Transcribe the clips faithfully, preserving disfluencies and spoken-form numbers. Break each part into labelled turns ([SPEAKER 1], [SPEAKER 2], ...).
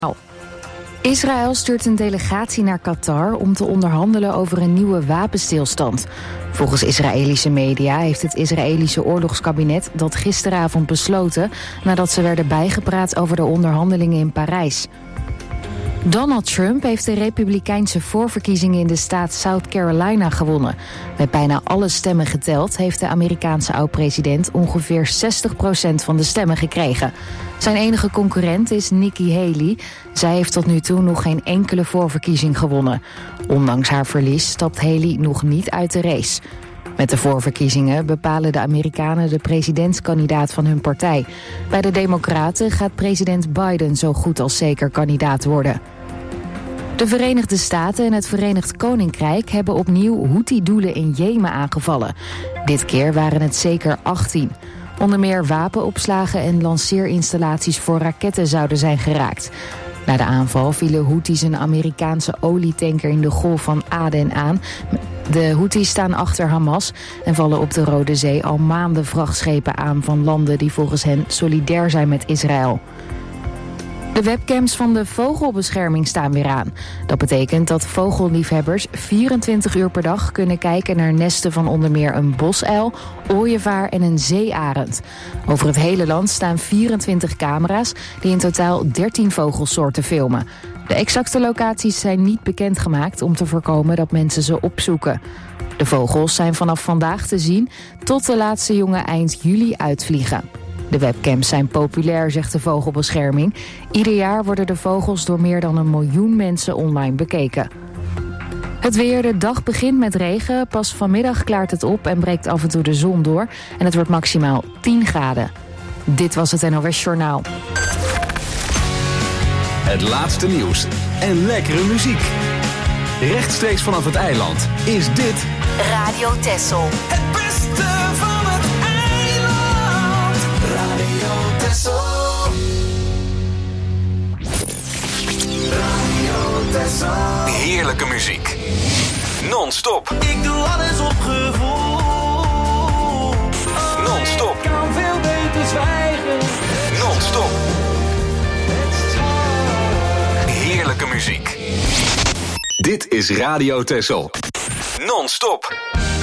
[SPEAKER 1] Israël stuurt een delegatie naar Qatar om te onderhandelen over een nieuwe wapenstilstand. Volgens Israëlische media heeft het Israëlische oorlogskabinet dat gisteravond besloten nadat ze werden bijgepraat over de onderhandelingen in Parijs. Donald Trump heeft de republikeinse voorverkiezingen in de staat South Carolina gewonnen. Met bijna alle stemmen geteld heeft de Amerikaanse oud-president ongeveer zestig procent van de stemmen gekregen. Zijn enige concurrent is Nikki Haley. Zij heeft tot nu toe nog geen enkele voorverkiezing gewonnen. Ondanks haar verlies stapt Haley nog niet uit de race. Met de voorverkiezingen bepalen de Amerikanen de presidentskandidaat van hun partij. Bij de Democraten gaat president Biden zo goed als zeker kandidaat worden. De Verenigde Staten en het Verenigd Koninkrijk hebben opnieuw Houthi-doelen in Jemen aangevallen. Dit keer waren het zeker achttien. Onder meer wapenopslagen en lanceerinstallaties voor raketten zouden zijn geraakt. Na de aanval vielen Houthis een Amerikaanse olietanker in de Golf van Aden aan. De Houthis staan achter Hamas en vallen op de Rode Zee al maanden vrachtschepen aan van landen die volgens hen solidair zijn met Israël. De webcams van de vogelbescherming staan weer aan. Dat betekent dat vogelliefhebbers vierentwintig uur per dag kunnen kijken naar nesten van onder meer een bosuil, ooievaar en een zeearend. Over het hele land staan vierentwintig camera's die in totaal dertien vogelsoorten filmen. De exacte locaties zijn niet bekendgemaakt om te voorkomen dat mensen ze opzoeken. De vogels zijn vanaf vandaag te zien tot de laatste jongen eind juli uitvliegen. De webcams zijn populair, zegt de Vogelbescherming. Ieder jaar worden de vogels door meer dan een miljoen mensen online bekeken. Het weer, de dag begint met regen. Pas vanmiddag klaart het op en breekt af en toe de zon door. En het wordt maximaal tien graden. Dit was het N O S Journaal.
[SPEAKER 2] Het laatste nieuws en lekkere muziek. Rechtstreeks vanaf het eiland is dit
[SPEAKER 3] Radio Texel.
[SPEAKER 4] Het beste van het eiland. Radio Texel. Radio Texel.
[SPEAKER 2] heerlijke muziek. Non-stop.
[SPEAKER 4] Ik doe alles op gevoel. Oh,
[SPEAKER 2] Non-stop.
[SPEAKER 4] ik kan veel beter zwijgen.
[SPEAKER 2] Non-stop. Heerlijke muziek. Dit is Radio Texel. Non-stop.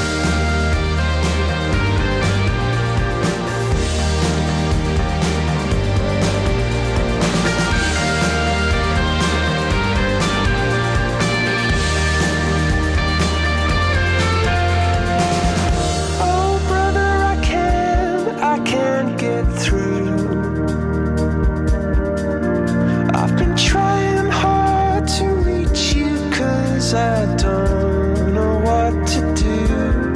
[SPEAKER 4] Oh brother, I can't, I can't get through. I've been trying hard to reach you, 'cause I don't know what to do.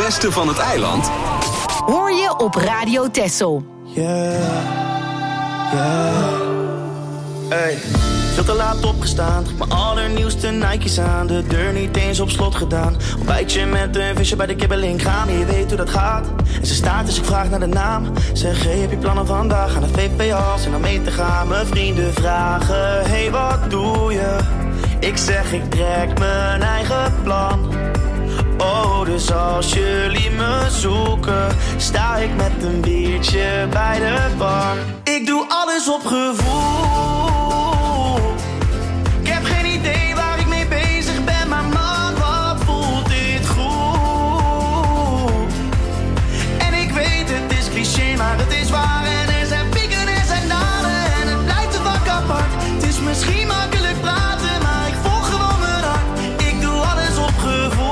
[SPEAKER 2] beste van het eiland
[SPEAKER 1] hoor je op Radio Texel.
[SPEAKER 3] Yeah, yeah. Hey, veel te laat opgestaan. Mijn allernieuwste Nike's aan. De deur niet eens op slot gedaan. Ontbijtje met een visje bij de kibbeling gaan. Je weet hoe dat gaat. En ze staat dus ik vraag naar de naam. Zeg, hey, heb je plannen vandaag? Aan de V P als en dan mee te gaan. Mijn vrienden vragen, hey, wat doe je? Ik zeg, ik trek mijn eigen plan. Oh, dus als jullie me zoeken, sta ik met een biertje bij de bar. Ik doe alles op gevoel. Ik heb geen idee waar ik mee bezig ben, maar man, wat voelt dit goed. En ik weet, het is cliché, maar het is waar. En er zijn pieken en er zijn dalen en het blijft een vak apart. Het is misschien makkelijk praten, maar ik volg gewoon mijn hart. Ik doe alles op gevoel.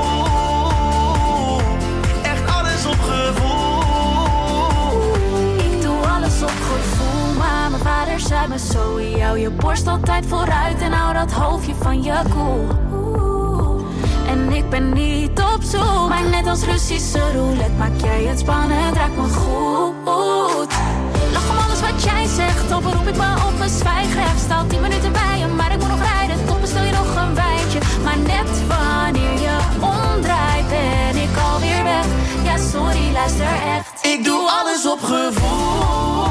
[SPEAKER 3] Zei me zo, jou je borst altijd vooruit en hou dat hoofdje van je koel. Cool. En ik ben niet op zoek, maar net als Russische roulette maak jij het spannend, raakt me goed. Lach om alles wat jij zegt, dan beroep ik me op mijn zwijgrecht. Sta tien minuten bij je, maar ik moet nog rijden, toch bestel je nog een wijntje. Maar net wanneer je omdraait ben ik alweer weg. Ja sorry, luister echt. Ik doe alles op gevoel.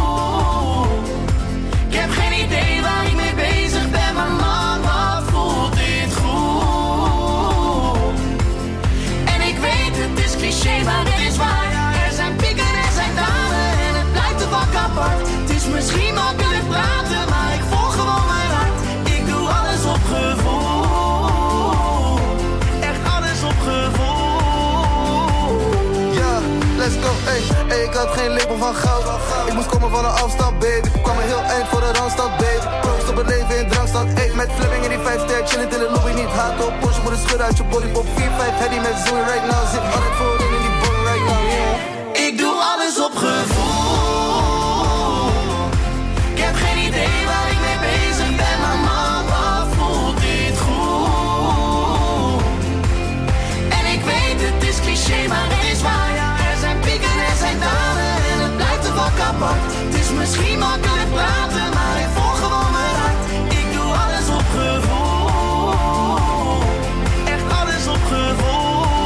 [SPEAKER 3] Ik heb geen idee waar ik mee bezig ben, maar man, wat voelt dit goed. En ik weet, het is cliché, maar het is waar. Er zijn pieken en er zijn dalen en het blijft een vak apart. Het is misschien makkelijk praten, maar ik volg gewoon mijn hart. Ik doe alles op gevoel. Echt alles op gevoel.
[SPEAKER 5] Ja, let's go, ey. Ey, ik had geen label van goud. Ik moest komen van een afstand, baby. Kwam een heel eind voor de randstad, baby. Proost op het leven in drankstad, ey. Met Fleming in die vijf ster, chillend in de lobby. Niet haat op Porsche, moet een schudden uit je body. Pop vier vijf, heady met zoen right now. Zit altijd voorin in die bong right now, yeah.
[SPEAKER 3] Ik doe alles op gevoel. Ik heb geen idee waar ik mee bezig ben, maar man, wat voelt dit goed. En ik weet, het is cliché, maar het is waar. Er zijn pieken en er zijn dalen en het blijft een vak apart. Het is misschien makkelijk praten, maar ik volg gewoon mijn hart. Ik doe alles op gevoel. Echt alles op gevoel.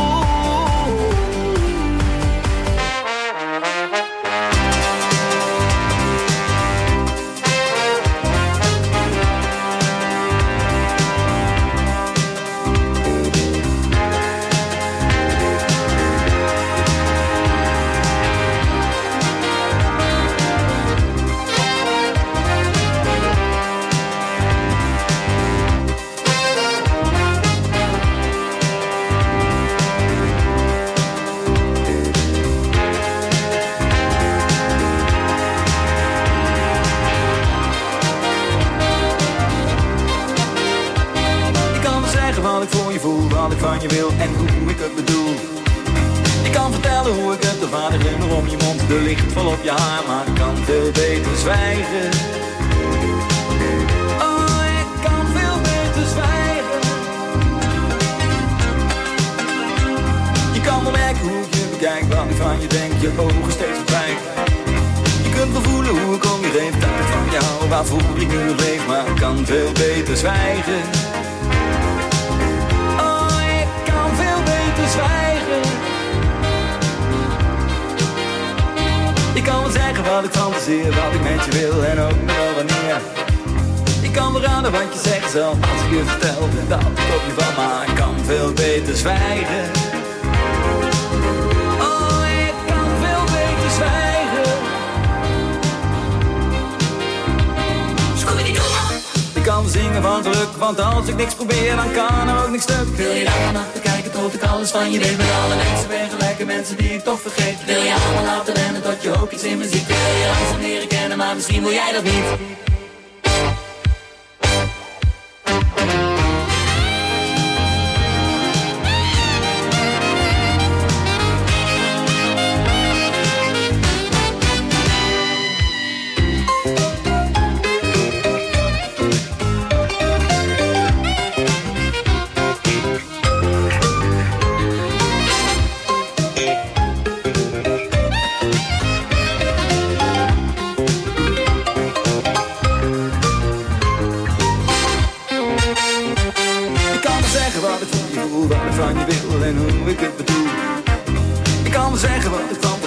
[SPEAKER 6] Wat ik voor je voel, wat ik van je wil en hoe ik het bedoel. Ik kan vertellen hoe ik het, de vader glimmer om je mond, de licht vol op je haar, maar ik kan veel beter zwijgen. Oh, ik kan veel beter zwijgen. Je kan wel merken hoe ik je bekijk, wat ik van je denk, je ogen steeds verdwijnt. Je kunt wel voelen hoe ik om je heen, dat ik van jou, waarvoor ik nu nog leef, maar ik kan veel beter zwijgen. Zwijgen. Ik kan wel zeggen wat ik fantaseer, wat ik met je wil en ook nog wel wanneer. Ik kan wel raden wat je zegt zelf als ik je vertel dat ik op je van, maar ik kan veel beter zwijgen. Oh, ik kan veel beter zwijgen. Ik kan zingen van geluk, want als ik niks probeer, dan kan er ook niks stuk. Wil je daar naar te kijken tot ik alles van je weet? Met alle mensen ben gelijke mensen die ik toch vergeet. Wil je allemaal laten rennen tot je ook iets in me ziet? Wil je langzaam leren kennen, maar misschien wil jij dat niet.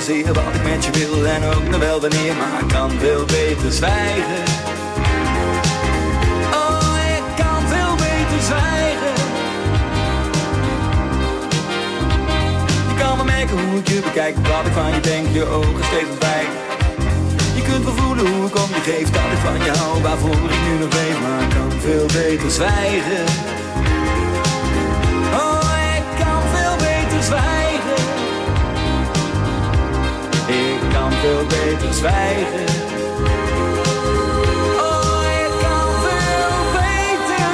[SPEAKER 6] zozeer wat ik met je wil en ook nog wel wanneer, maar ik kan veel beter zwijgen. Oh, ik kan veel beter zwijgen. Je kan wel merken hoe ik je bekijk, wat ik van je denk, je ogen steeds ontwijken. Je kunt wel voelen hoe ik om je geef, dat ik van je hou, waarvoor ik nu nog weet, maar ik kan veel beter zwijgen. Oh, ik kan veel beter zwijgen. Ik kan veel beter zwijgen. Oh, ik kan veel beter.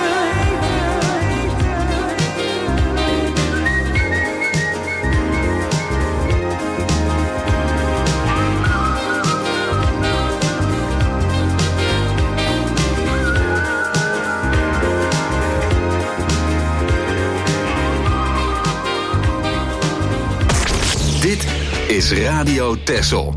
[SPEAKER 2] Dit is Radio Texel.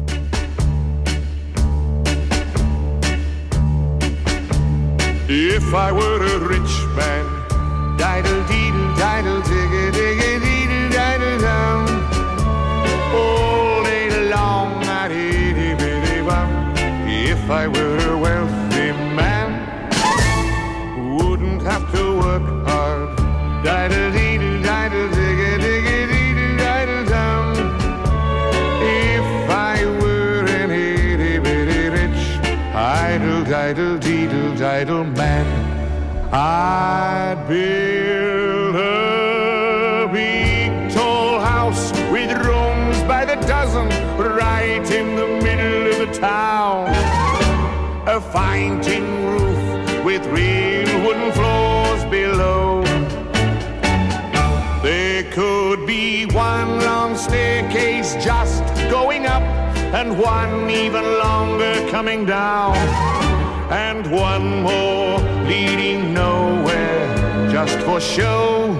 [SPEAKER 7] If I were a rich man, diddle deedle diddle digga digga deedle diddle down, all day long I'd itty bitty bum. If I were a wealthy man, wouldn't have to work hard, diddle deedle diddle digga digga deedle diddle down. If I were an itty bitty rich, idle diddle deedle diddle man, I'd build a big tall house with rooms by the dozen right in the middle of the town. A fine tin roof with real wooden floors below. There could be one long staircase just going up and one even longer coming down, and one more leading nowhere just for show.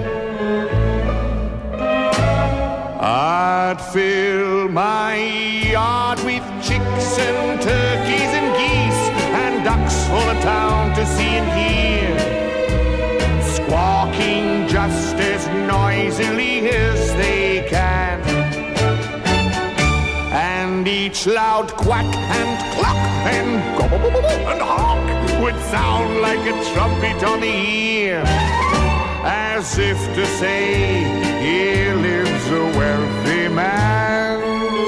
[SPEAKER 7] I'd fill my yard with chicks and turkeys and geese and ducks for the town to see and hear, squawking just as noisily as they can. And each loud quack and cluck and gobble and honk would sound like a trumpet on the ear, as if to say, here lives a wealthy man.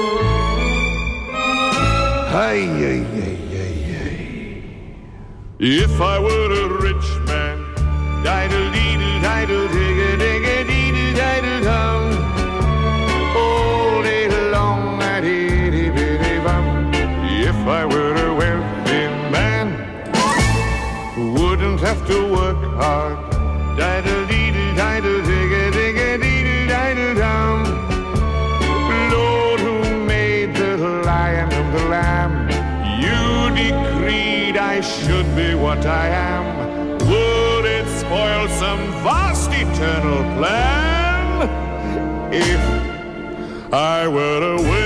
[SPEAKER 7] Hey, hey, hey, hey, hey. If I were a rich man, diddle deedle diddle digga digga deedle diddle down, all day long I'd itty bitty bum. If I were a wealthy man, wouldn't have to work hard, diddle deedle diddle digga digga deedle diddle down. Lord, who made the lion and the lamb, you decreed I should be what I am. Would it spoil some vast eternal plan if I were a wealthy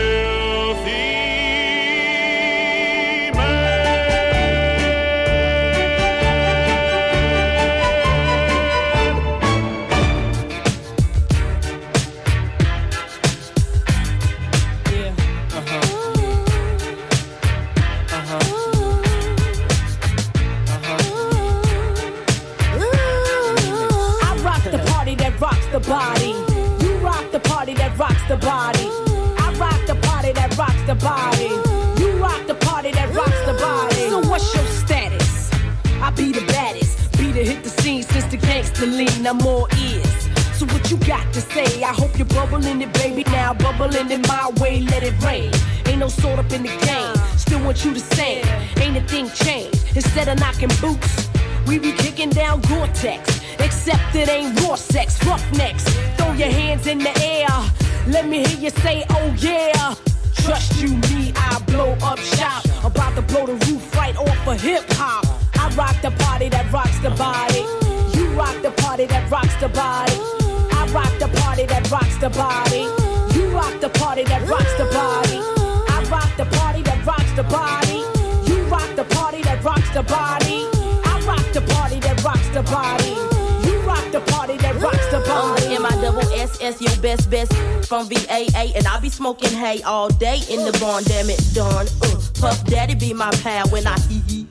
[SPEAKER 8] the body. You rock the party that rocks the body. I rock the party that rocks the body. You rock the party that rocks the body. So what's your status? I be the baddest. Be the hit the scene since the gangster lean. I'm all ears. So what you got to say? I hope you're bubbling it, baby. Now bubbling it my way, let it rain. Ain't no sort up in the game. Still want you to sing. Ain't a thing changed. Instead of knocking boots, we be kicking down Gore-Tex. Except it ain't raw sex, roughnecks. Throw your hands in the air. Let me hear you say, oh yeah. Trust you, me, I blow up shop. About to blow the roof right off of hip-hop. I rock the party that rocks the body. You rock the party that rocks the body. I rock the party that rocks the body. You rock the party that rocks the body. I rock the party that rocks the body. You rock the party that rocks the body. I rock the party that rocks the body. You rock the party that rocks the body.
[SPEAKER 9] M I double S S S, your best, best from V A A. And I be smoking hay all day in the barn, damn it, darn. Uh, Puff Daddy be my pal when I hee hee.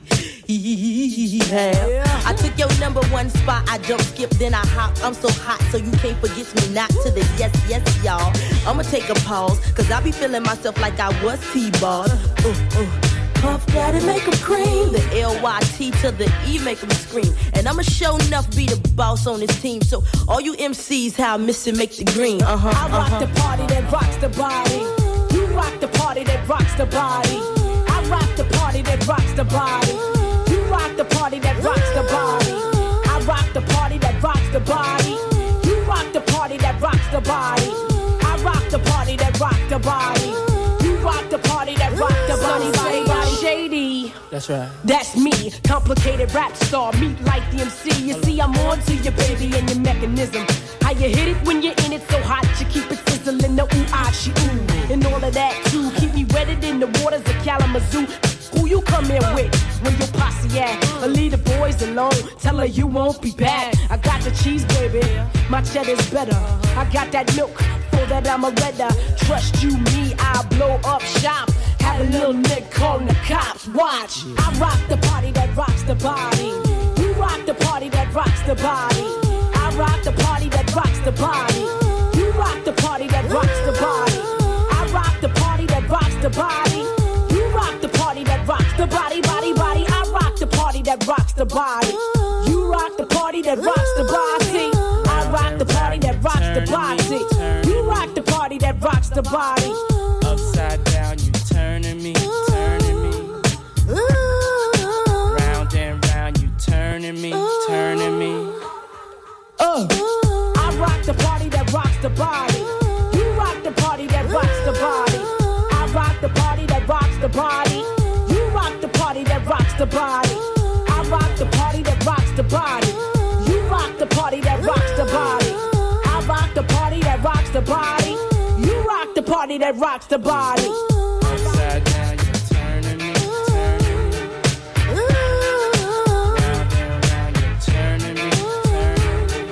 [SPEAKER 9] Yeah. I took your number one spot, I jump, skip, then I hop. I'm so hot, so you can't forget me not to the yes, yes, y'all. I'ma take a pause, cause I be feeling myself like I was T-Ball. Uh, uh. Puff Daddy make 'em cream. The L Y T to the E make 'em scream. And I'ma show enough be the boss on this team. So all you M Cs, how I miss it, make the green. Uh-huh,
[SPEAKER 8] I rock
[SPEAKER 9] uh-huh.
[SPEAKER 8] the party that rocks the body. You rock the party that rocks the body. I rock the party that rocks the body. You rock the party that rocks the body. I rock the party that rocks the body. You rock the party that rocks the body. I rock the party that rocks the body. You rock the party that rocks the body. Body, body, shady.
[SPEAKER 10] That's right.
[SPEAKER 8] That's me, complicated rap star, meet like the M C. You see, I'm on to your baby and your mechanism. How you hit it when you're in it so hot, you keep it sizzling, the ooh, ah, she ooh. And all of that too, keep me wetted in the waters of Kalamazoo. Who you come in with, where your posse at? Or leave the boys alone, tell her you won't be back. I got the cheese, baby, my cheddar's better. I got that milk, for that I'm a redder. Trust you, me, I'll blow up shop. Have a little nick calling the cops, watch. I rock the party that rocks the body. You rock the party that rocks the body. I rock the party that rocks the body. You rock the party that rocks the body. I rock the party that rocks the body. You rock the party that rocks the body, body, body. I rock the party that rocks the body. You rock the party that rocks the body. I rock the party that rocks the body. You rock the party that rocks the body.
[SPEAKER 10] Upside down, you turning me, turning me. Round and round, you turning me, turning me.
[SPEAKER 8] Uh, I rock the party that rocks the body. You rock the party that rocks the body. I rock the party that rocks the body. You rock the party that rocks the body. I rock the party that rocks the body. You rock the party that rocks the body. I rock the party that rocks the body. You rock the party that rocks the body.
[SPEAKER 10] Upside down, you turning me, turning me. Round and round, you turning me, turning me.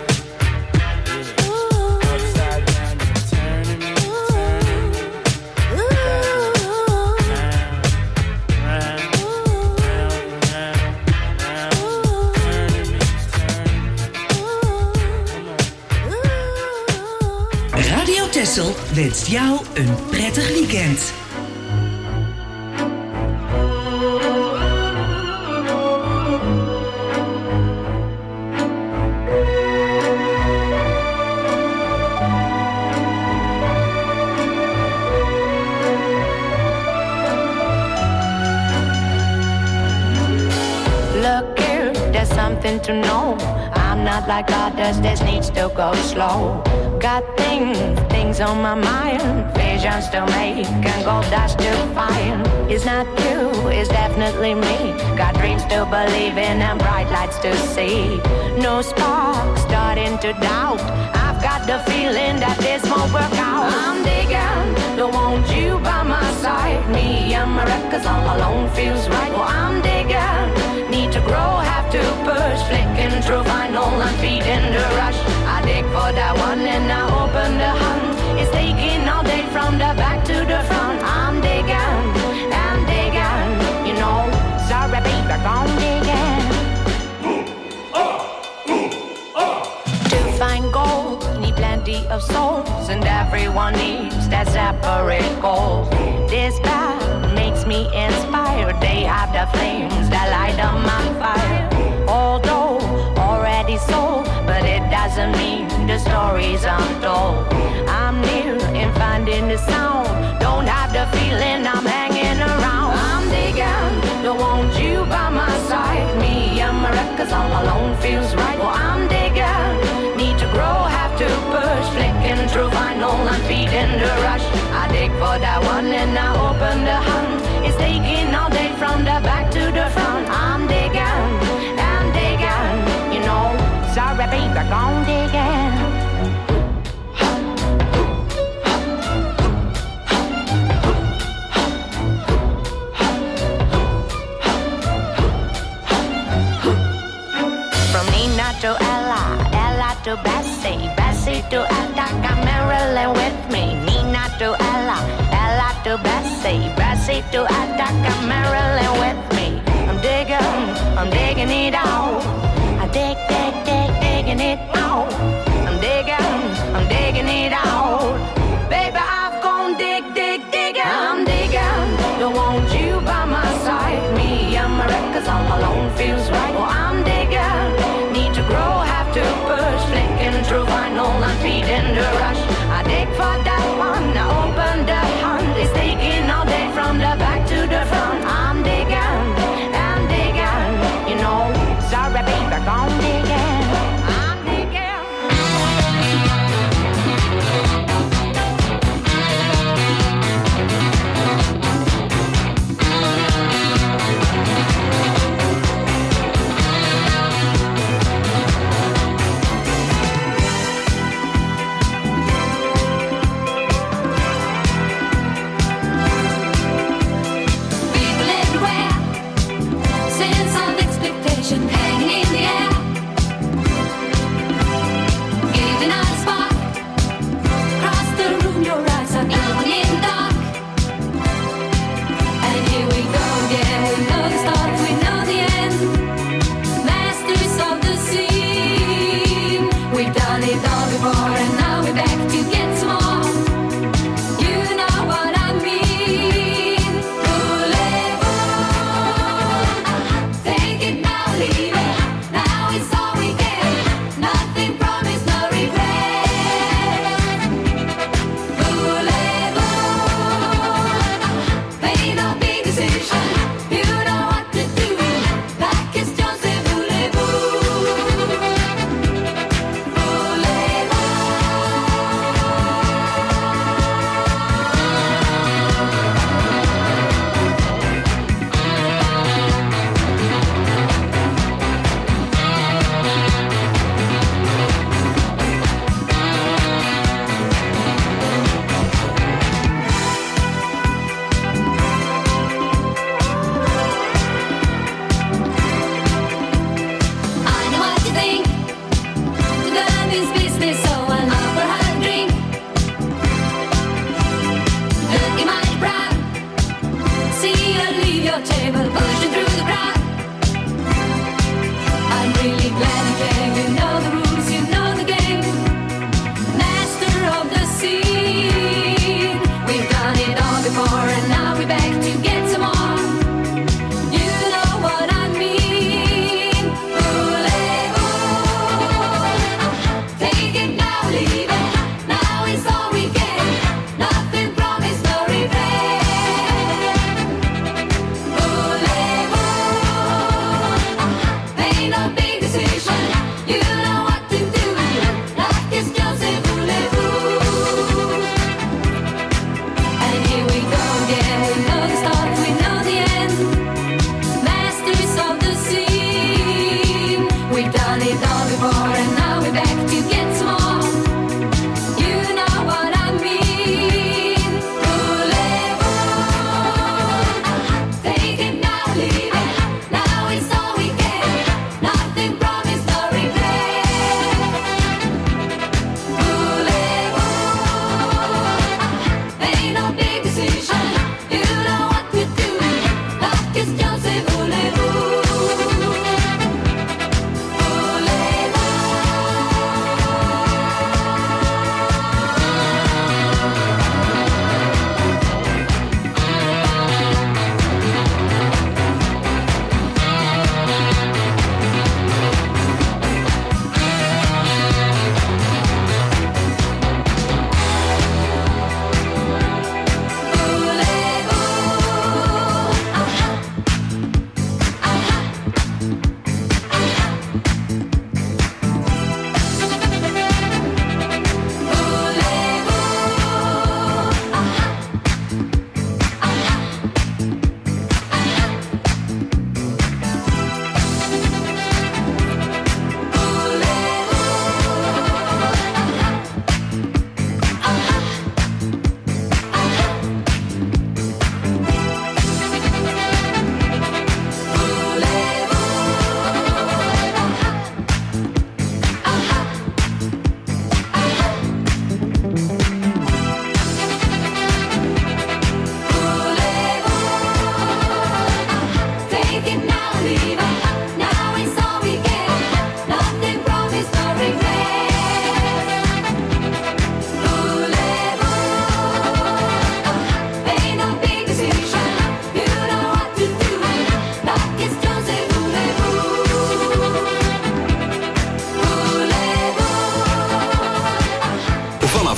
[SPEAKER 10] Yeah. Upside down, you turning me, turning me. Round, round, round, round, round, turning me, turning me. Come on.
[SPEAKER 11] Radio Texel wenst jou een prettig weekend.
[SPEAKER 12] Look here, there's something to know. I'm not like others, this needs to go slow. Got things, things on my mind. Visions to make and gold dust to find. It's not you, it's definitely me. Got dreams to believe in and bright lights to see. No spark, starting to doubt. I've got the feeling that this won't work out. I'm digging, don't want you by my side. Me and my records all alone feels right. Well, I'm digging, need to grow, have to push. Flicking through vinyl and feeding the rush. I dig for that one and I open the hunt. It's taking all day from the back to the front. I'm digging, I'm digging, you know. Sorry baby, I'm digging. To find gold, need plenty of souls. And everyone needs that separate goal. This path makes me inspired. They have the flames that light up my fire. Although already sold, but it doesn't mean the story's untold. I'm near in finding the sound. Don't have the feeling I'm hanging around. I'm digging, don't want you by my side. Me and my records all alone feels right. Well, I'm digging, need to grow, have to push. Flicking through vinyl and feeding the rush. I dig for that one and I open the hunt. It's taking all day from the back to the front. I'm digging, I'm digging, you know. Sorry baby, I'm digging. From Nina to Ella, Ella to Bessie, Bessie to Attack, Marilyn with me. Nina to Ella, Ella to Bessie, Bessie to Attica, Marilyn with me. I'm digging, I'm digging it out. I dig, dig, dig, digging it out. I'm digging, I'm digging it out. Baby, I've gone dig, dig, digging. I'm digging, don't want you by my side. Me and my records all alone feels right. Well, I'm digging, need to grow, have to push. Flicking through vinyl, I'm feeding the rush. I dig for that one, I open the hunt. It's taking all day from the back to the front. I'm digging, I'm digging, you know. Sorry, baby, gone digging. I'm digging.
[SPEAKER 3] Take it now, leave it.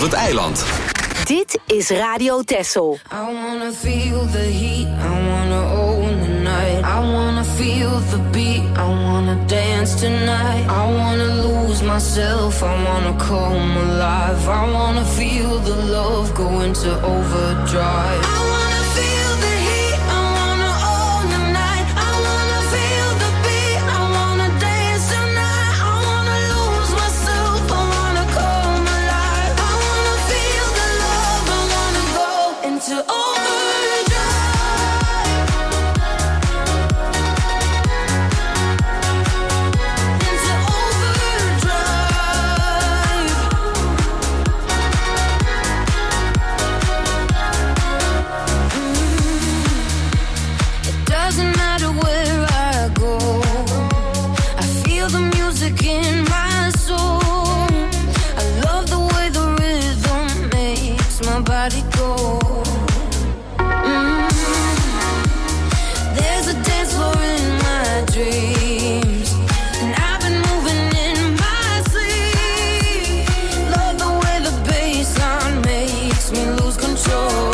[SPEAKER 2] het eiland.
[SPEAKER 13] Dit is Radio Texel.
[SPEAKER 14] I wanna feel the heat, I wanna own the night. I wanna feel the beat, I wanna dance tonight. I wanna lose myself, I wanna come alive. I wanna feel the love go into overdrive. I wanna feel the heat, I wanna own the night. I wanna feel the beat, I wanna dance tonight. I wanna lose myself, I wanna come alive. I wanna feel the love, I wanna go into overdrive. In my soul, I love the way the rhythm makes my body go. Mm. There's a dance floor in my dreams, and I've been moving in my sleep. Love the way the bassline makes me lose control.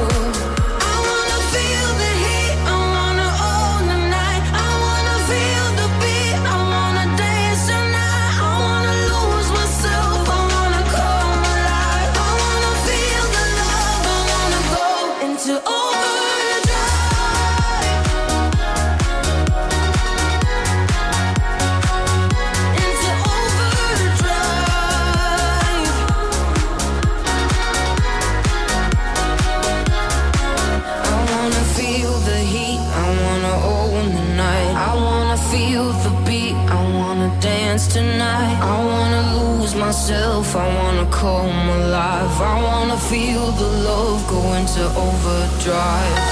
[SPEAKER 14] Tonight, I wanna lose myself, I wanna come alive. I wanna feel the love go into overdrive.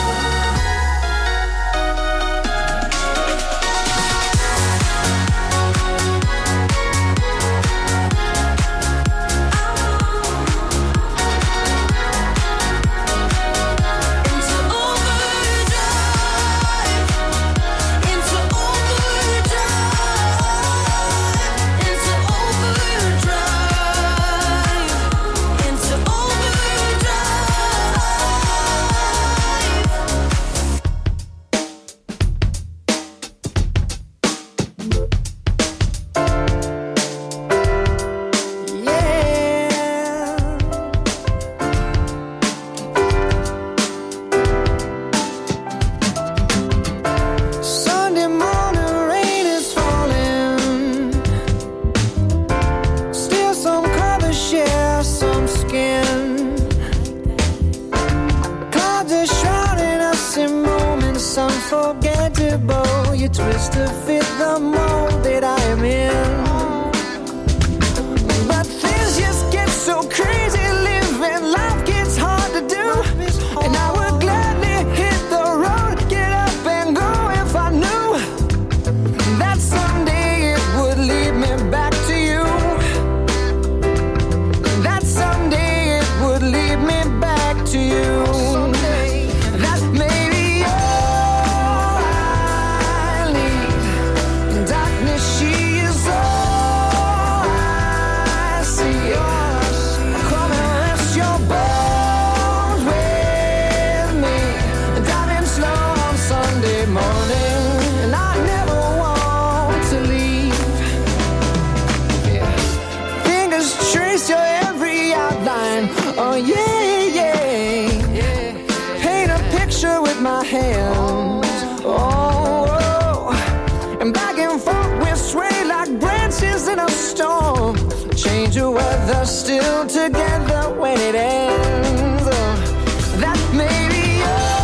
[SPEAKER 14] Still together when it ends. Oh, that may be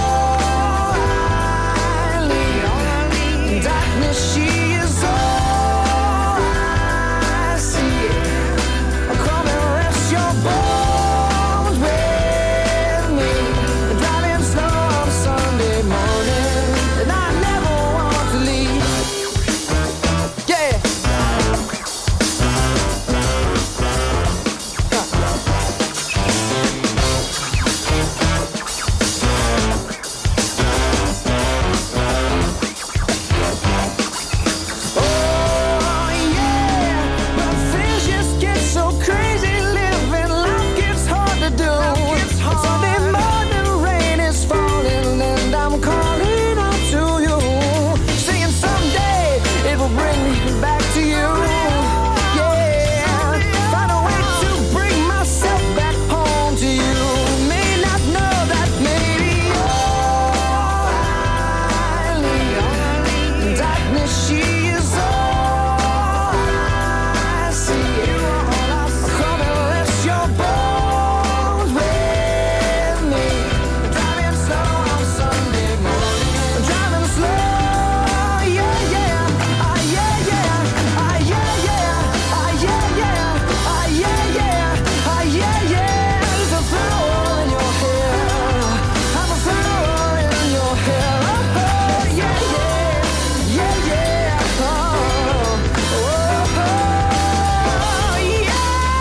[SPEAKER 14] all I need. Darkness, she is all I see. Come and rest your bones with me. Driving slow on Sunday morning, and I never want to leave. Yeah.
[SPEAKER 4] back to you. Yeah, find a way to bring myself back home to you. May not know that maybe all I need. Darkness, she is all I see. Come and rest your bones with me. Driving slow on Sunday morning. Driving slow, yeah, yeah. Ah, yeah, yeah. Ah, yeah, yeah. Ah, yeah, yeah. Ah, yeah, yeah. Ah, yeah, yeah. There's a flower in your hair. I'm a flower in your hair. Oh, oh, yeah, yeah. Yeah, yeah. Oh, oh, oh, yeah.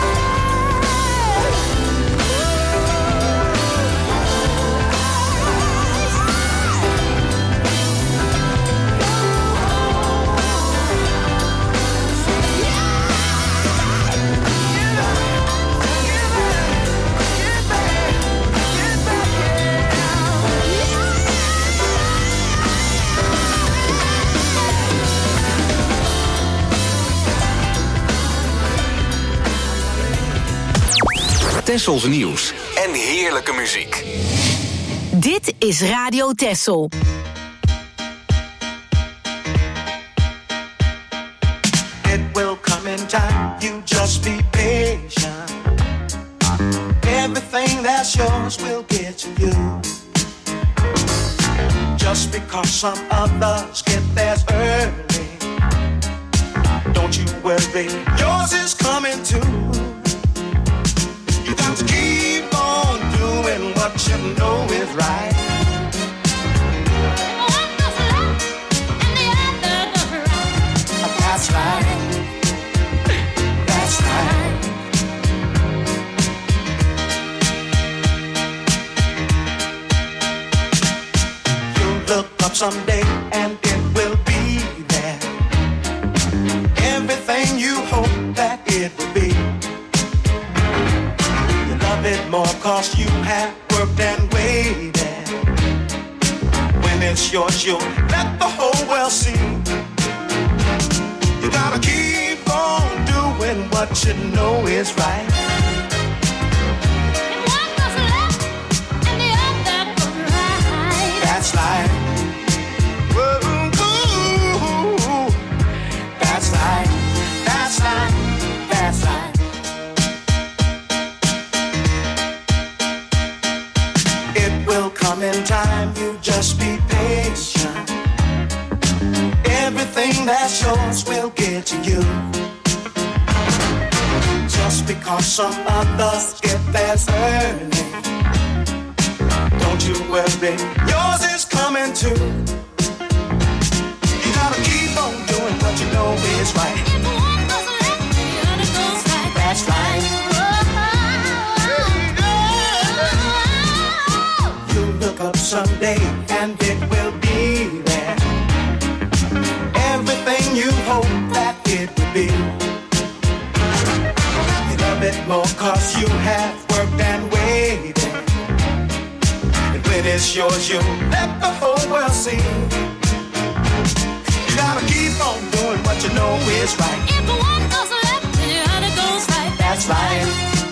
[SPEAKER 2] Tessels nieuws en heerlijke muziek.
[SPEAKER 13] Dit is Radio Tessel.
[SPEAKER 15] It will come in time, you just be patient. Everything that's yours will get to you. Just because some others get theirs early, don't you worry, yours is coming too. You got to keep on doing what you know is right.
[SPEAKER 3] One goes left and the other goes right.
[SPEAKER 15] That's right. That's right. You'll look up someday and it will be there. Everything you hope that it will be. You love it more cause you have worked and waited. When it's yours, you'll let the whole world see. You gotta keep on doing what you know is right.
[SPEAKER 3] One goes left and the other goes right.
[SPEAKER 15] That's right. Whoa, ooh, that's right. That's right. That's right. It will come in time, you just be patient. Everything that's yours will get to you. Just because some others get theirs early, don't you worry, yours is coming too. You gotta keep on doing what you know is right.
[SPEAKER 3] If one goes left, the other goes right.
[SPEAKER 15] That's right. You look up someday and it will be there. Everything you hope that it will be. You love it more cause you have worked and waited. And when it's yours, you let the whole world see. You gotta keep on doing what you know is right.
[SPEAKER 3] If one goes left, the other goes right.
[SPEAKER 15] That's right.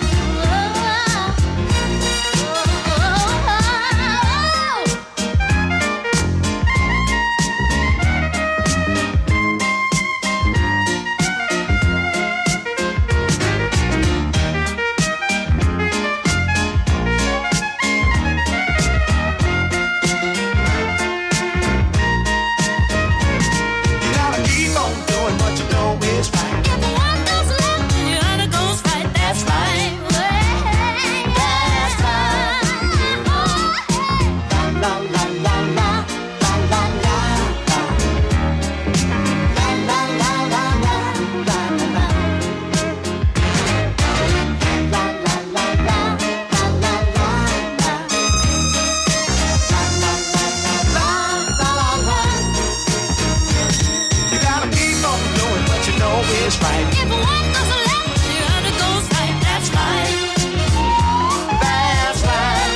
[SPEAKER 15] You gotta keep on doing what you know is right.
[SPEAKER 3] If one goes left, the other goes right. That's right. That's right.
[SPEAKER 15] La la la la la la la la. La la la la la la la. La la la la la la la. La la la la la la. You gotta keep on doing what you know is right.
[SPEAKER 3] If one goes left, the other goes right. That's right.
[SPEAKER 15] That's right.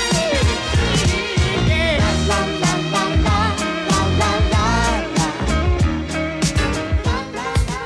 [SPEAKER 15] La la la la la la la la.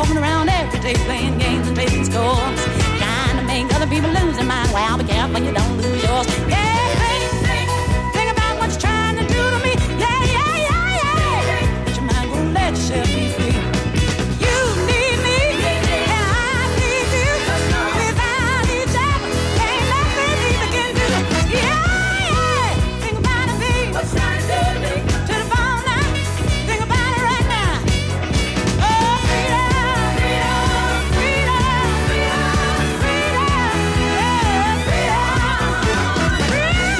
[SPEAKER 16] walking around every day playing games and making scores, trying to make other people lose their mind. Well, be careful you don't lose yours. Yeah, think, think, think about what you're trying to do to me. Yeah, yeah, yeah, yeah. But your mind won't let yourself be free. You need me, and I need you. Without each other, ain't nothing either can do. Yeah, yeah. Think about it, babe. What's trying to do to me? To the phone now. Think about it right now. Oh, freedom, freedom, freedom, freedom, freedom, yeah, freedom, freedom,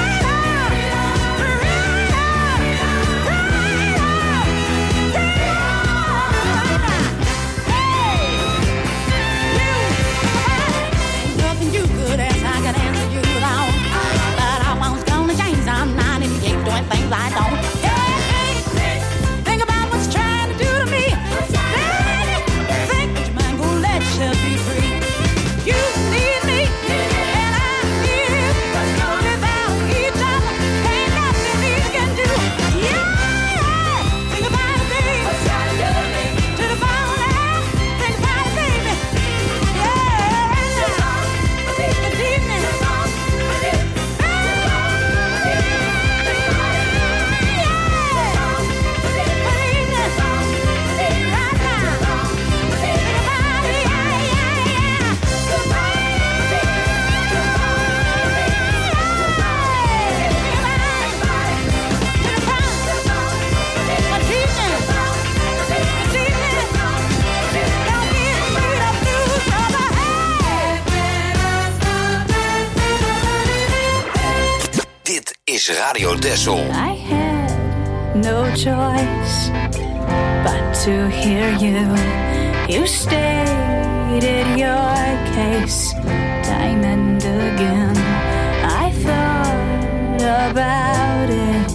[SPEAKER 16] nothing you could ask, I could answer you without. But I was gonna change, I'm not if you keep doing things I don't. Hey, hey, think about what you're trying to do to me. Baby, think that your mind gonna let you be free. You need me, and I need you. Without each other, ain't nothing we can do. Yeah, yeah. Think about it, baby. To the bone now. Think about it, baby. Yeah, this evening.
[SPEAKER 17] Dit is Radio Texel.
[SPEAKER 3] I had no choice but to hear you. You stated your case time and again. I thought about it.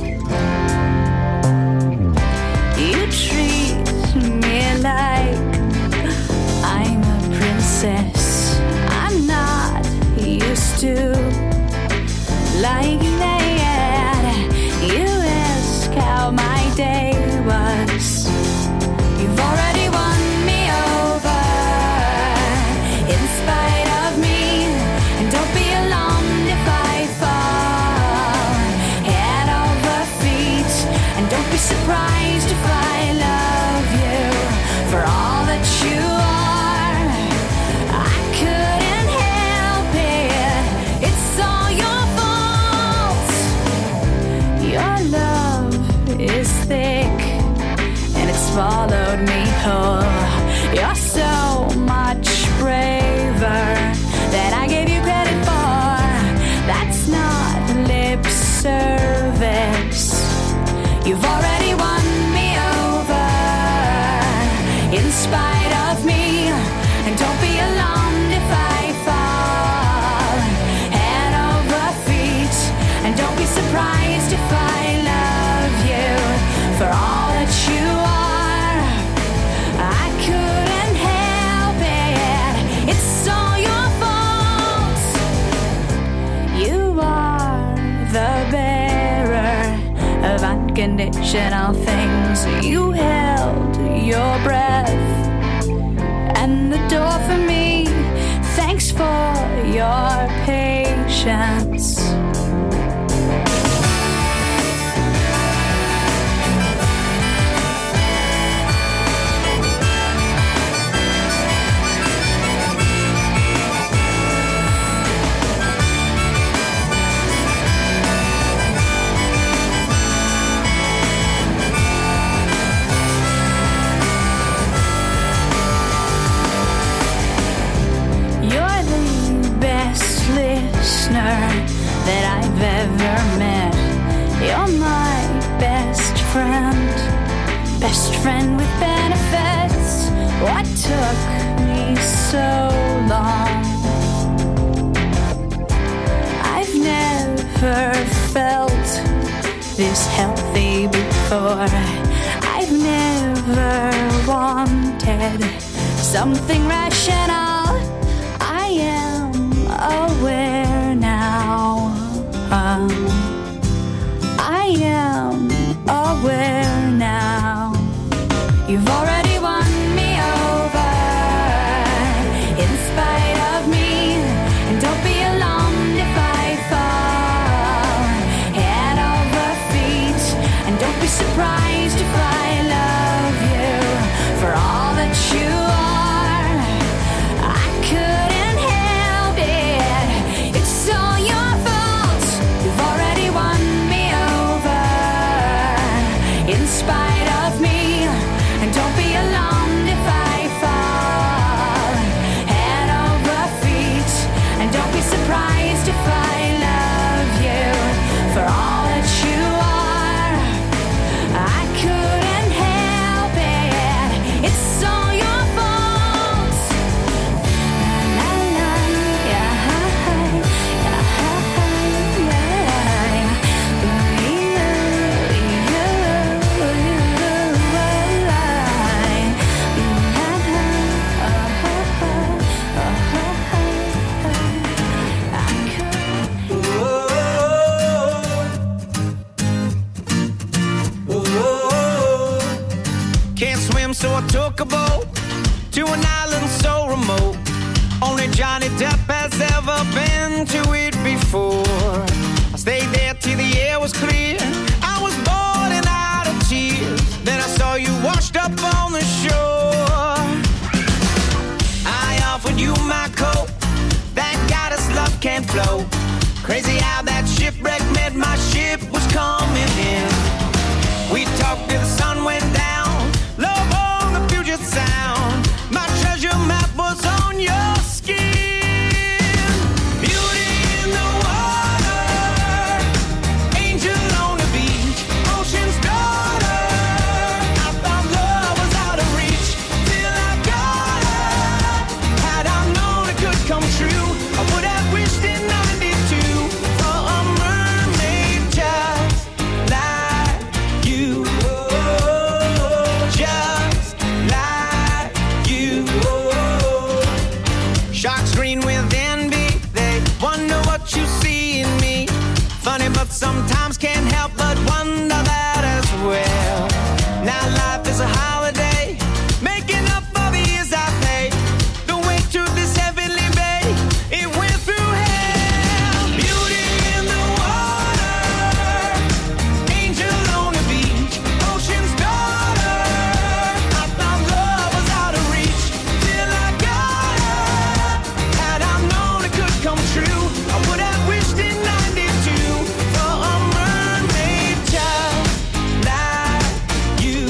[SPEAKER 3] You treat me like I'm a princess. I'm not used to like that. You ask how my day was. You've already won me over in spite of me. And don't be alarmed if I fall head over feet. And don't be surprised if I love you for all that you are. I couldn't help it. It's all your fault. Your love is thick and it's swallowed me whole. You're so much braver than I gave you credit for. That's not lip service. You've already won me over in spite of me. And don't be alarmed if I fall head over feet. And don't be surprised if I love you for all that you are. I couldn't help it. It's all your fault. You are the bearer of unconditional things. You held your breath and the door for me. Thanks for your patience. You're the best listener that I've ever met. You're my best friend, best friend with benefits. What took me so long? I've never felt this healthy before. I've never wanted something rational. I am aware now. Um, I am aware now. You've already won me over don't be alarmed if I fall head over feet, and don't be surprised if I love you for all that you are. I couldn't help it, it's all your fault. La la la, yeah,
[SPEAKER 18] Can't swim, so I took a boat to an island so remote. Only Johnny Depp has ever been to it before. I stayed there till the air was clear. I was boiling out of tears. Then I saw you washed up on the shore. I offered you my coat. That goddess love can't flow. Crazy how that shipwreck meant my ship was coming in. We talked till the sun went down. Love on the Puget Sound. My treasure map was on your skin. Beauty in the water, angel on the beach, ocean's daughter. I thought love was out of reach till I got her. Had I known it could come true, I would have wished in ninety-two for a mermaid just like you. Just like you. Sharks green with envy, they wonder what you see in me. Funny, but sometimes can't help but wonder that as well. Now life is a holiday, making up for the years I paid. The way to this heavenly bay, it went through hell. Beauty in the water, angel on the beach, ocean's daughter. I thought love was out of reach till I got her. Had I known it could come true, I would have wished in ninety-two for a mermaid just like you.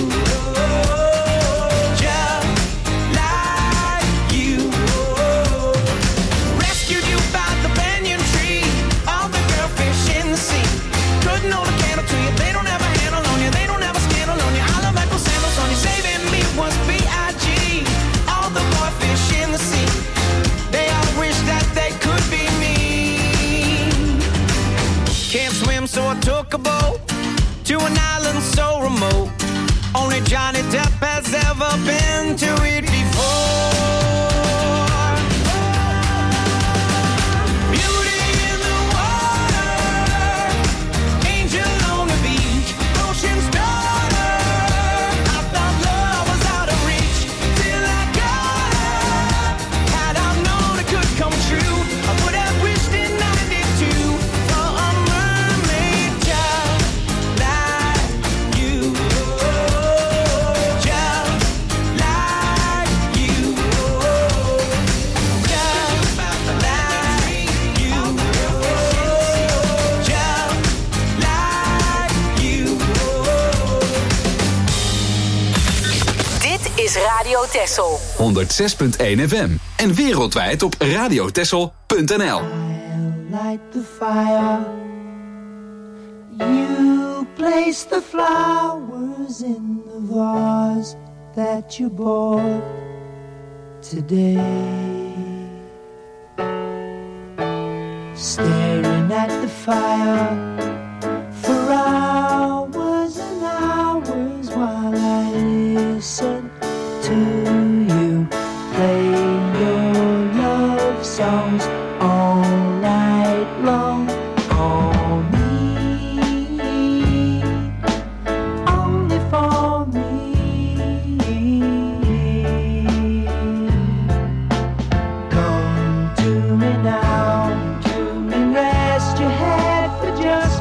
[SPEAKER 18] Just like you. Rescued you by the banyan tree, all the girlfish in the sea. Couldn't hold a candle to you, they don't have a handle on you, they don't have a scandal on you. I love Michael sandals on you, saving me was B I G. All the boyfish in the sea, they all wish that they could be me. Can't swim, so I took a boat to an island so remote. Only Johnny Depp has ever been to it before. Beauty in the water, angel on the beach, ocean's daughter. I thought love was out of reach till I got her. Had I known it could come true, I would have wished in ninety-two for a mermaid just like you. Just like you. Just like you. Just like you.
[SPEAKER 13] Dit is Radio Texel.
[SPEAKER 2] honderdzes punt één F M. En wereldwijd op radiotessel punt n l.
[SPEAKER 4] Light the fire. You place the flowers in the vase that you bought today. Staring at the fire for hours and hours while I listen to you playing your love songs all night long. For me, only for me. Come to me now, to me rest your head for just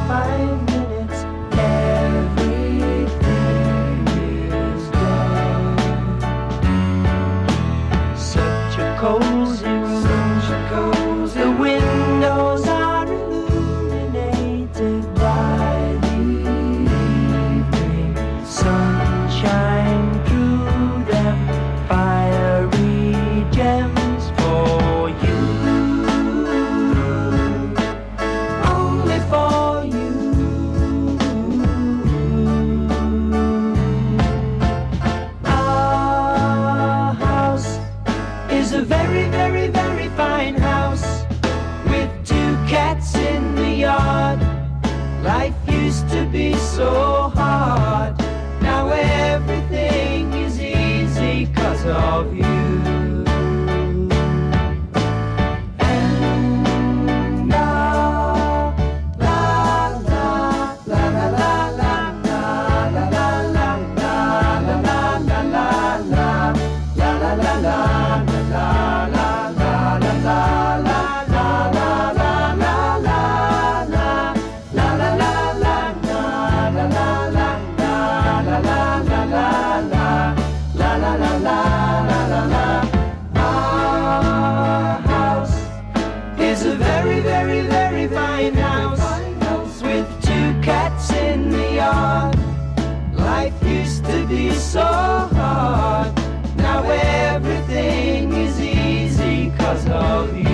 [SPEAKER 4] so hard. Now everything is easy 'cause of you.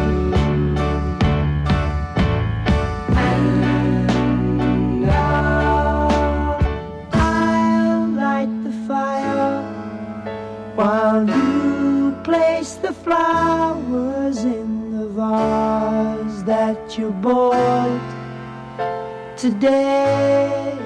[SPEAKER 4] And now I'll light the fire while you place the flowers in the vase that you bought today.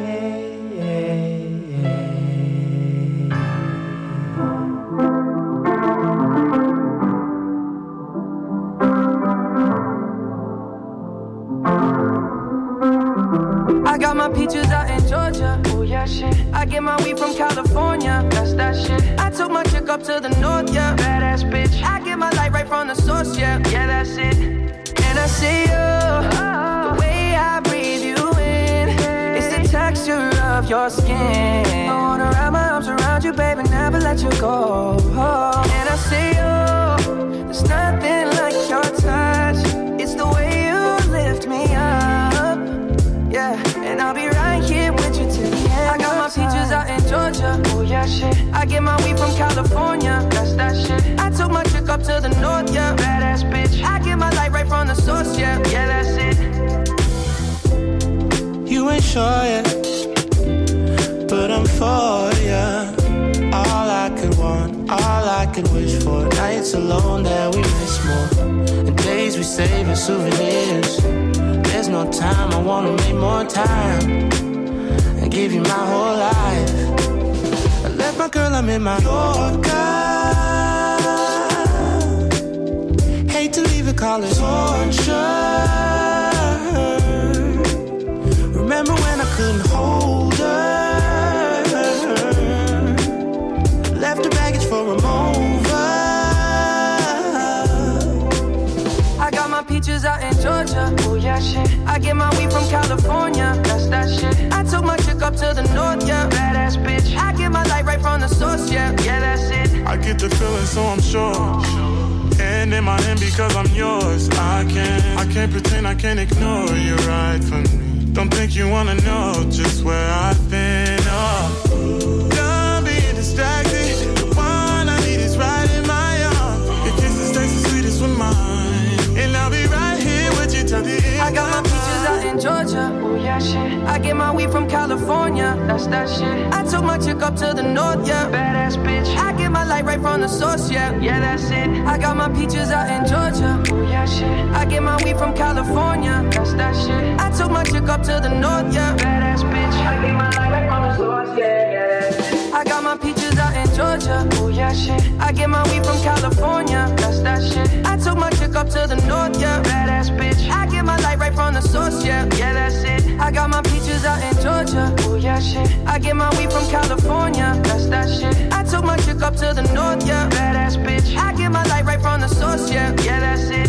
[SPEAKER 19] I got my peaches out in Georgia. Oh yeah, shit. I get my weed from California. That's that shit. I took my chick up to the north, yeah. Badass bitch. I get my light right from the source, yeah. Yeah, that's it. And I see you, oh. The way I breathe you in, it's the texture of your skin. I wanna wrap my arms around you, baby, never let you go. Oh. And I see you, there's nothing like your touch. It's the way you lift me up. Yeah, and I'll be right here with you till the end. I got my peaches out in Georgia. Oh yeah, shit. I get my weed from California. That's that shit. I took my chick up to the north, yeah. Badass bitch. I get my light right from the source, yeah. Yeah, that's it.
[SPEAKER 10] You ain't sure yet, but I'm for ya. All I could want, all I could wish for. Nights alone that we miss more, and days we save as souvenirs. There's no time, I wanna make more time and give you my whole life. I left my girl, I'm in my Yorker. Hate to leave it, call it torture. Remember when I couldn't hold her? Left the baggage for a mover.
[SPEAKER 19] I got my peaches out in Georgia. Oh yeah, shit. I get my weed from California. That's that shit. I took my chick up to the north, yeah. Badass bitch. I get my light right from the source, yeah. Yeah, that's it.
[SPEAKER 20] I get the feeling, so I'm sure. And in my hand because I'm yours. I can't, I can't pretend, I can't ignore you right from me. Don't think you wanna know just where I've been. Oh, done being distracted. The one I need is right in my arms. Your kisses taste the sweetest with mine. And I'll be right here with you till the end.
[SPEAKER 19] I got my peaches out in Georgia. Oh yeah, shit. I get my weed from California. That's that shit. I took my chick up to the north, yeah. Badass bitch. I get my light right from the source, yeah. Yeah, that's it. I got my peaches out in Georgia. Oh yeah, shit. I get my weed from California. That's that shit. I took my chick up to the north, yeah. Badass bitch. I get my light right from the source, yeah. Yeah, that's it. I got my peaches out in Georgia. Oh yeah, shit. I get my weed from California. That's that shit. I took my chick up to the north, yeah. Badass bitch. I get my light right from the source, yeah. Yeah, that's it. I got my peaches out in Georgia. Oh yeah, shit. I get my weed from California. That's that shit. I took my chick up to the north, yeah. Badass bitch. I get my light right from the source, yeah. Yeah, that's it.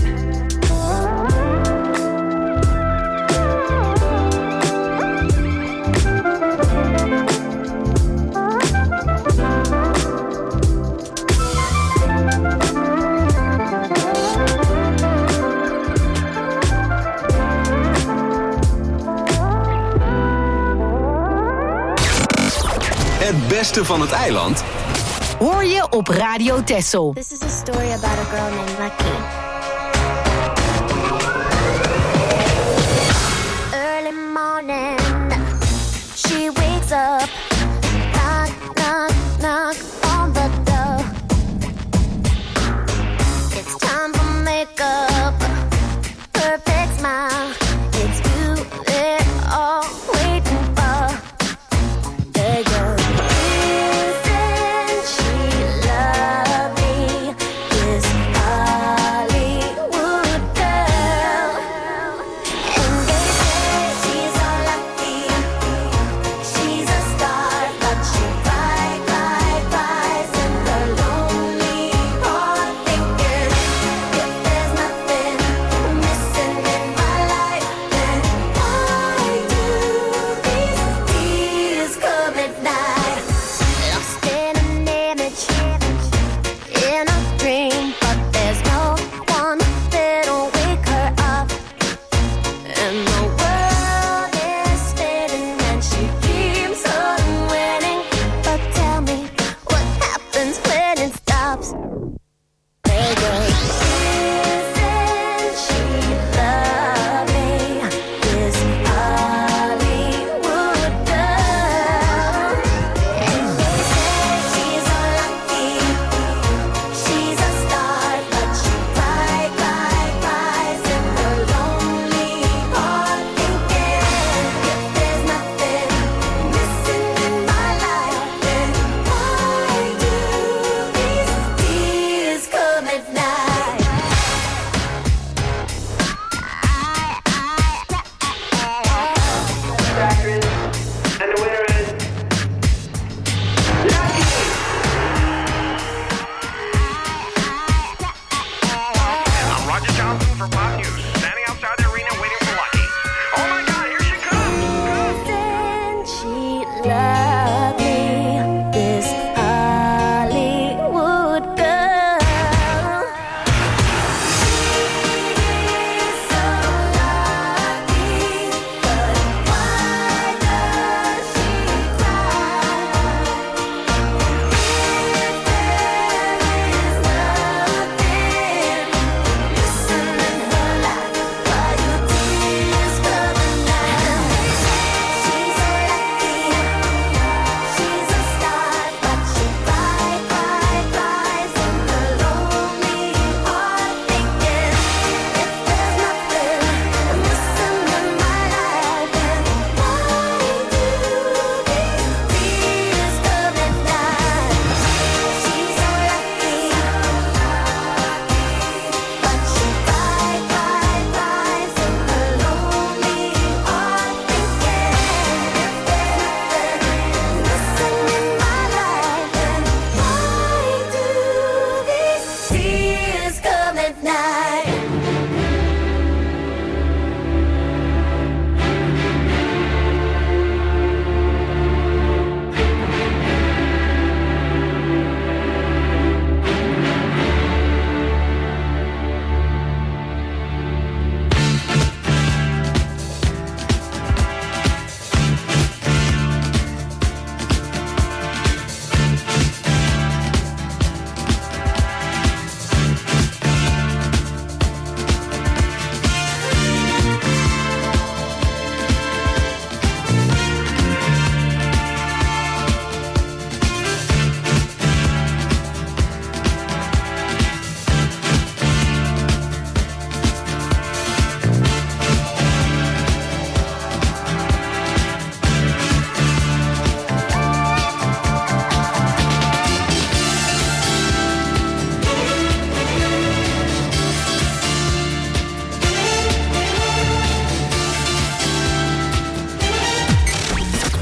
[SPEAKER 2] Het beste van het eiland
[SPEAKER 13] hoor je op Radio Texel.
[SPEAKER 21] This is a story about a girl named Lucky. Early morning, she wakes up, knock, knock, knock on the door. It's time for makeup, perfect smile. It's you they're all waiting for. There you go. She's a star.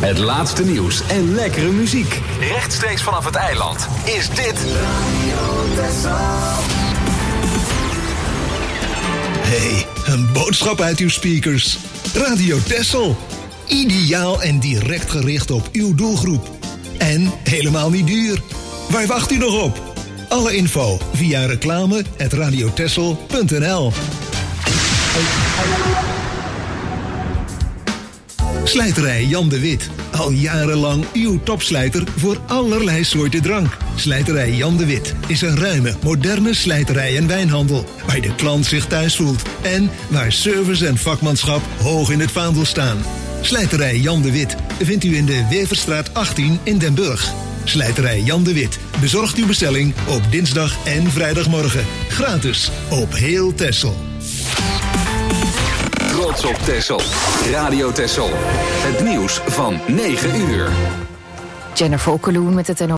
[SPEAKER 2] Het laatste nieuws en lekkere muziek. Rechtstreeks vanaf het eiland is dit
[SPEAKER 1] Hey, een boodschap uit uw speakers. Radio Texel. Ideaal en direct gericht op uw doelgroep. En helemaal niet duur. Waar wacht u nog op? Alle info via reclame at radiotexel punt n l. Slijterij Jan de Wit. Al jarenlang uw topslijter voor allerlei soorten drank. Slijterij Jan de Wit is een ruime, moderne slijterij en wijnhandel. Waar de klant zich thuis voelt. En waar service en vakmanschap hoog in het vaandel staan. Slijterij Jan de Wit vindt u in de Weverstraat achttien in Den Burg. Slijterij Jan de Wit bezorgt uw bestelling op dinsdag en vrijdagmorgen. Gratis op heel Texel.
[SPEAKER 2] Trots op Texel. Radio Texel. Het nieuws van negen uur.
[SPEAKER 13] Jennifer Okkeloen met het N O